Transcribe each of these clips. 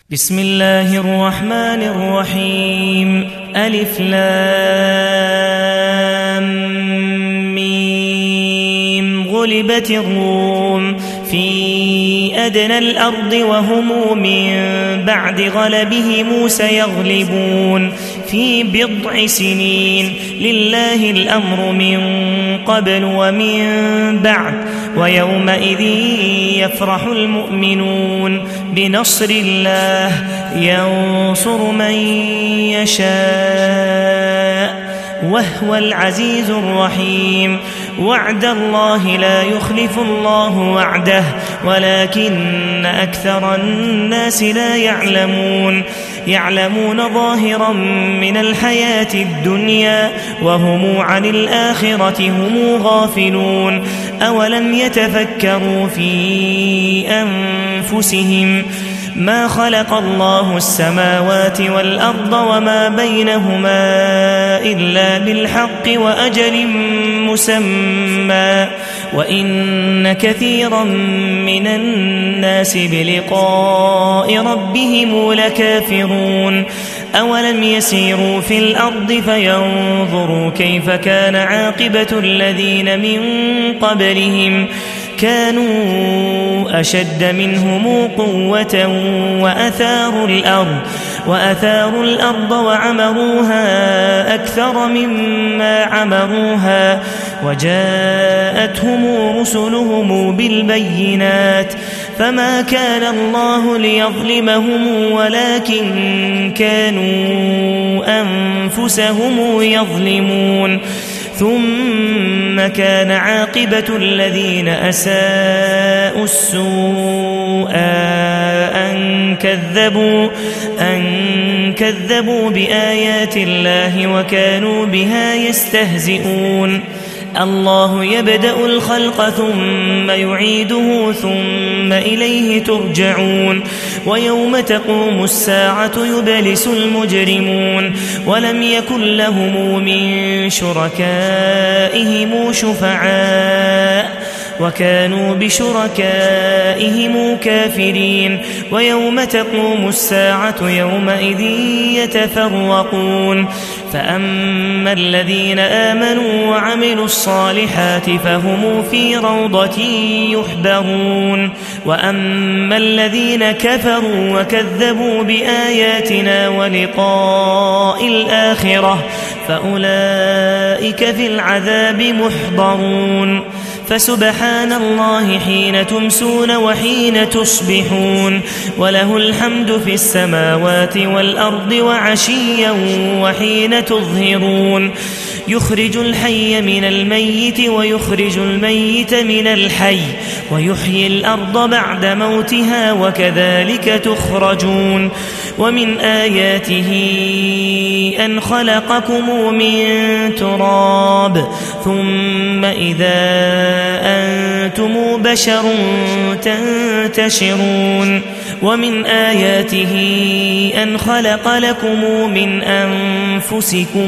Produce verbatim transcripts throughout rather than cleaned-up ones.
بسم الله الرحمن الرحيم ألف لام ميم غلبت الروم في أدنى الأرض وهم من بعد غلبهم سيغلبون في بضع سنين لله الأمر من قبل ومن بعد ويومئذ يفرح المؤمنون بنصر الله ينصر من يشاء وهو العزيز الرحيم وعد الله لا يخلف الله وعده ولكن أكثر الناس لا يعلمون يعلمون ظاهرا من الحياة الدنيا وهم عن الآخرة هم غافلون أولم يتفكروا في أنفسهم ما خلق الله السماوات والأرض وما بينهما إلا بالحق وأجل مسمى وإن كثيرا من الناس بلقاء ربهم لكافرون أولم يسيروا في الأرض فينظروا كيف كان عاقبة الذين من قبلهم كانوا أشد منهم قوة وأثاروا الأرض وأثاروا الأرض وعمروها أكثر مما عمروها وجاءتهم رسلهم بالبينات فما كان الله ليظلمهم ولكن كانوا أنفسهم يظلمون ثم كان عاقبة الذين أساءوا السوء أن كذبوا, أن كذبوا بآيات الله وكانوا بها يستهزئون الله يبدأ الخلق ثم يعيده ثم إليه ترجعون ويوم تقوم الساعة يبلس المجرمون ولم يكن لهم من شركائهم شفعاء وكانوا بشركائهم كافرين ويوم تقوم الساعة يومئذ يتفرقون فأما الذين آمنوا وعملوا الصالحات فهم في روضة يحبرون وأما الذين كفروا وكذبوا بآياتنا ولقاء الآخرة فأولئك في العذاب محضرون فسبحان الله حين تمسون وحين تصبحون وله الحمد في السماوات والأرض وعشيا وحين تظهرون يخرج الحي من الميت ويخرج الميت من الحي ويحيي الأرض بعد موتها وكذلك تخرجون ومن آياته أن خلقكم من تراب ثم إذا أنتم بشر تنتشرون ومن آياته أن خلق لكم من أنفسكم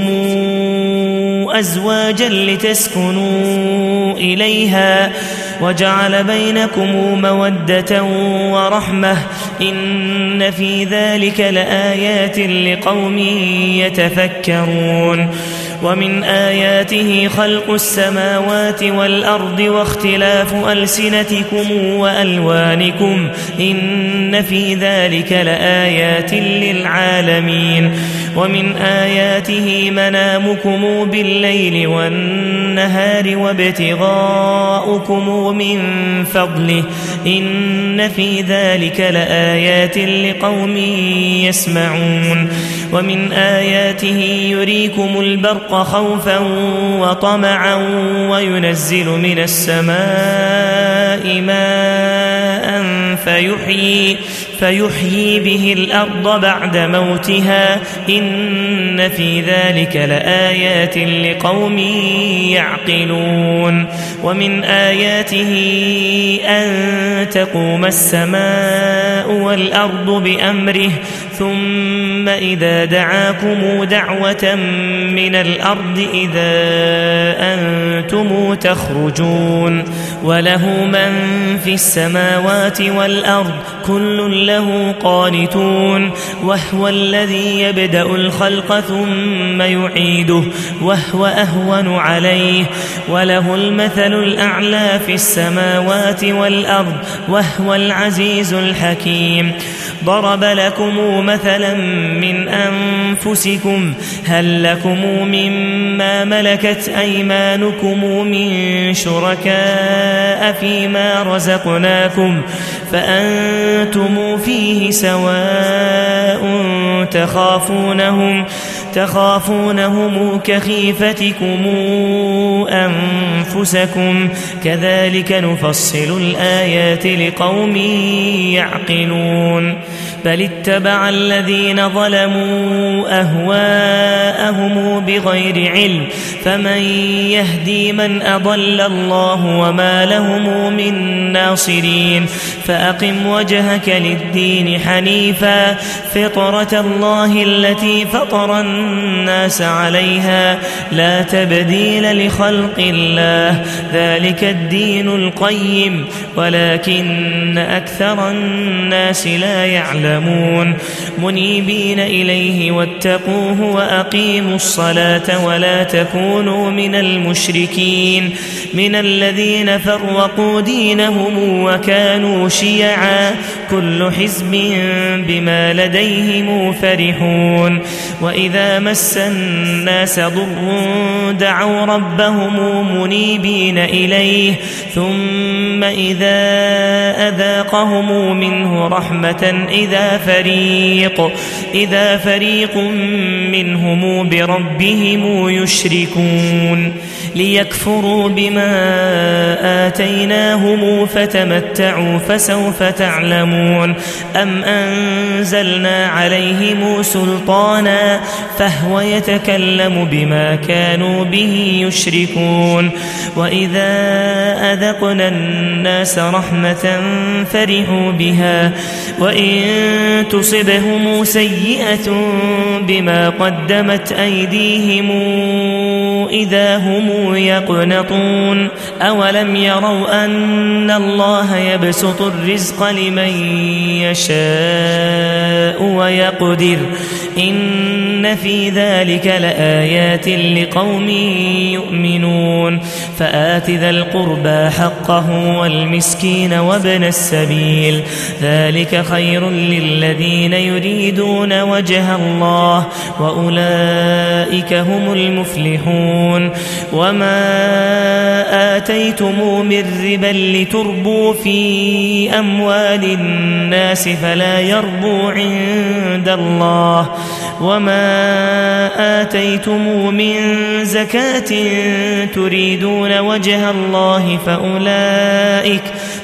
أزواجا لتسكنوا إليها وجعل بينكم مودة ورحمة إن في ذلك لآيات لقوم يتفكرون ومن آياته خلق السماوات والأرض واختلاف ألسنتكم وألوانكم إن في ذلك لآيات للعالمين ومن آياته منامكم بالليل والنهار وابتغاؤكم من فضله إن في ذلك لآيات لقوم يسمعون ومن آياته يريكم البرق خوفا وطمعا وينزل من السماء ماء فيحيي, فيحيي به الأرض بعد موتها إن في ذلك لآيات لقوم يعقلون ومن آياته أن تقوم السماء والأرض بأمره ثم إذا دعاكم دعوة من الأرض إذا أنتم تخرجون وله من في السماوات والأرض كل له قانتون وهو الذي يبدأ الخلق ثم يعيده وهو أهون عليه وله المثل الأعلى في السماوات والأرض وهو العزيز الحكيم ضرب لكم مثلا من أنفسكم هل لكم مما ملكت أيمانكم من شركاء فيما رزقناكم فأنتم فيه سواء تخافونهم تخافونهم كخيفتكم أنفسكم كذلك نفصل الآيات لقوم يعقلون بل اتبع الذين ظلموا أهواءهم بغير علم فمن يهدي من أضل الله وما لهم من ناصرين فأقم وجهك للدين حنيفا فطرة الله التي فطر الناس عليها لا تبديل لخلق الله ذلك الدين القيم ولكن أكثر الناس لا يعلمون منيبين إليه واتقوه وأقيموا الصلاة ولا تكونوا من المشركين من الذين فرقوا دينهم وكانوا شيعا كل حزب بما لديهم فرحون وإذا مس الناس ضر دعوا ربهم منيبين إليه ثم إذا أذاقهم منه رحمة إذا فريق إذا فريق منهم بربهم يشركون ليكفروا بما آتيناهم فتمتعوا فسوف تعلمون أم أنزلنا عليهم سلطانا فهو يتكلم بما كانوا به يشركون وإذا أذقنا الناس رحمة فرحوا بها وإن تصبهم سيئة بما قدمت أيديهم إذا هم يقنطون أولم يروا أن الله يبسط الرزق لمن يشاء ويقدر إن في ذلك لآيات لقوم يؤمنون فآت ذا القربى حقه والمسكين وابن السبيل ذلك خير للذين يريدون وجه الله وأولئك هم المفلحون وما آتيتم من ربا لتربوا في أموال الناس فلا يربو عند الله وما آتيتم من زكاة تريدون وجه الله فأولئك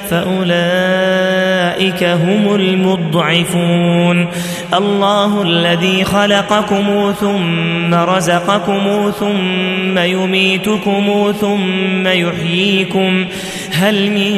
فأولئك هم المضعفون الله الذي خلقكم ثم رزقكم ثم يميتكم ثم يحييكم هل من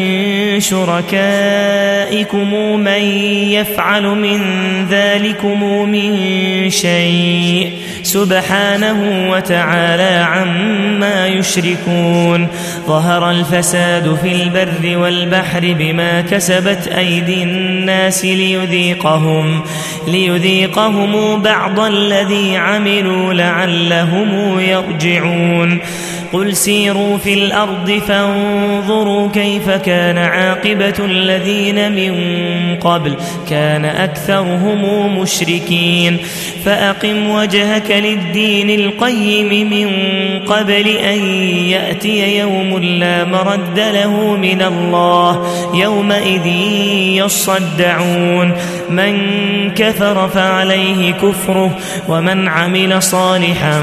شركائكم من يفعل من ذلكم من شيء سبحانه وتعالى عما يشركون ظهر الفساد في البر والبحر بما كسبت أيدي الناس ليذيقهم ليذيقهم بعض الذي عملوا لعلهم يرجعون قل سيروا في الأرض فانظروا كيف كان عاقبة الذين من قبل كان أكثرهم مشركين فأقم وجهك للدين القيم من قبل أن يأتي يوم لا مرد له من الله يومئذ يصدعون من كفر فعليه كفره ومن عمل صالحا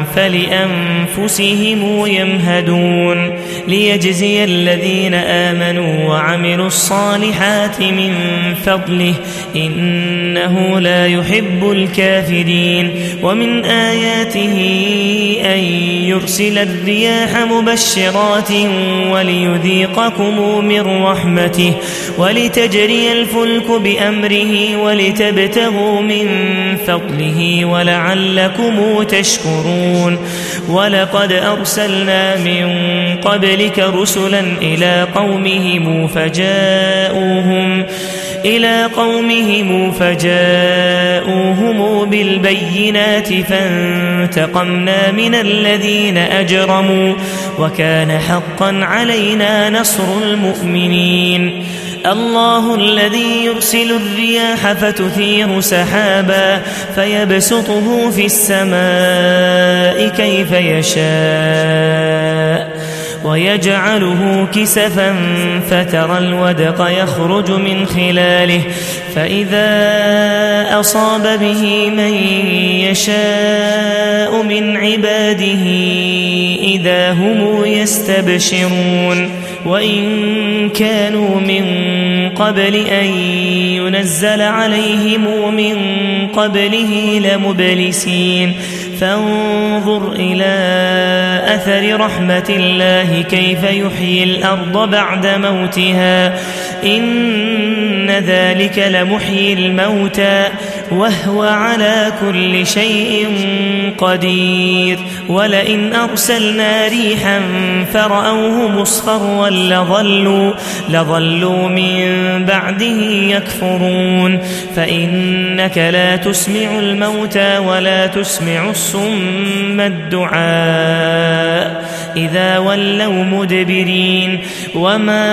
فلأنفسهم يمهدون ليجزي الذين آمنوا وعملوا الصالحات من فضله إنه لا يحب الكافرين ومن آياته أن يرسل الرياح مبشرات وليذيقكم من رحمته ولتجري الفلك بأمره به ولتبتغوا من فضله ولعلكم تشكرون ولقد أرسلنا من قبلك رسلا إلى قومهم فجاءوهم إلى قومهم فجاءوهم بالبينات فانتقمنا من الذين أجرموا وكان حقا علينا نصر المؤمنين الله الذي يرسل الرياح فتثير سحابا فيبسطه في السماء كيف يشاء ويجعله كسفا فترى الودق يخرج من خلاله فإذا أصاب به من يشاء من عباده إذا هم يستبشرون وإن كانوا من قبل أن ينزل عليهم من قبله لمبلسين فانظر إلى أثر رحمة الله كيف يحيي الأرض بعد موتها إن ذلك لمحيي الموتى وهو على كل شيء قدير ولئن أرسلنا ريحا فرأوه مصفرا لظلوا, لظلوا من بعده يكفرون فإنك لا تسمع الموتى ولا تسمع الصم الدعاء إذا ولوا مدبرين وما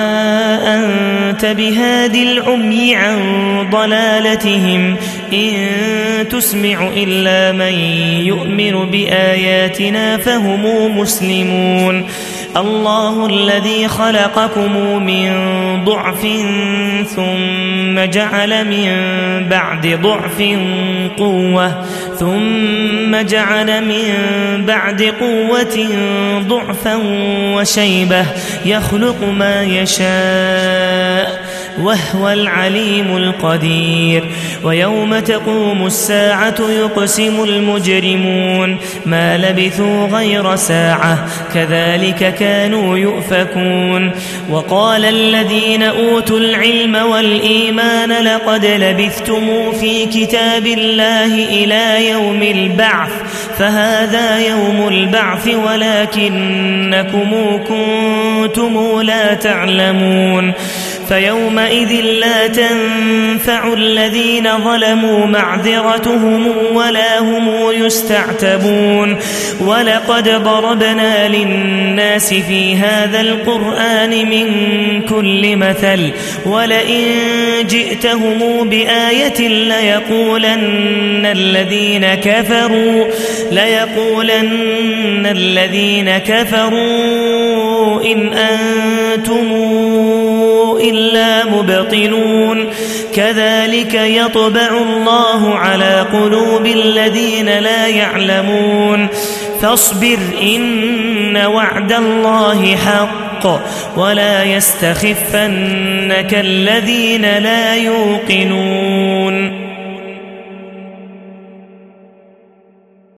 أنت بهاد العمي عن ضلالتهم إن تسمع إلا من يؤمن بآياتنا فهم مسلمون الله الذي خلقكم من ضعف ثم جعل من بعد ضعف قوة ثم جعل من بعد قوة ضعفا وشيبة يخلق ما يشاء وهو العليم القدير ويوم تقوم الساعة يقسم المجرمون ما لبثوا غير ساعة كذلك كانوا يؤفكون وقال الذين أوتوا العلم والإيمان لقد لبثتم في كتاب الله إلى يوم البعث فهذا يوم البعث ولكنكم كنتم لا تعلمون فيومئذ لا تنفع الذين ظلموا معذرتهم ولا هم يستعتبون ولقد ضربنا للناس في هذا القرآن من كل مثل ولئن جئتهم بآية ليقولن الذين كفروا ليقولن الذين كفروا إن أنتم إلا مبطلون كذلك يطبع الله على قلوب الذين لا يعلمون فاصبر إن وعد الله حق ولا يستخفنك الذين لا يوقنون